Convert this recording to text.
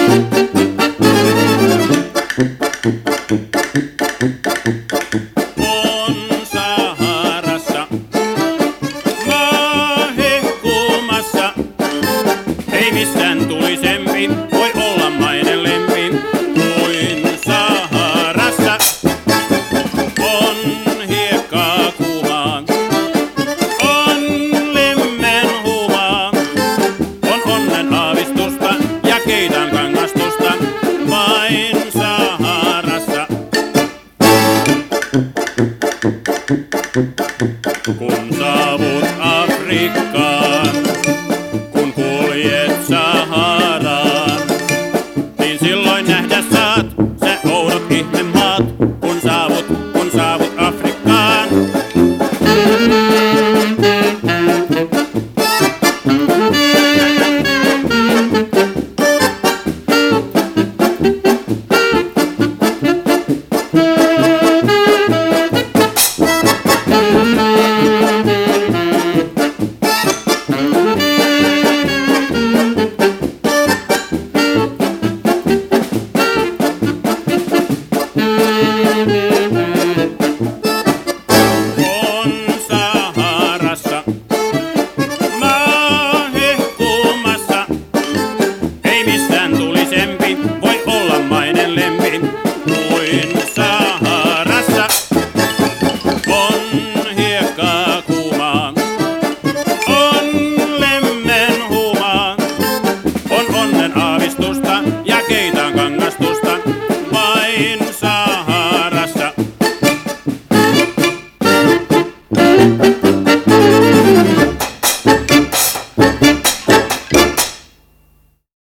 On Saharassa maa hehkumassa, ei mistään tulisempi voi olla mainen lempi kuin Saharassa. On hiekkaa kuumaa, on lemmenhumaa, on onnen aavistusta ja keitan kangastusta vain Saharassa. Kun saavut Afrikkaan.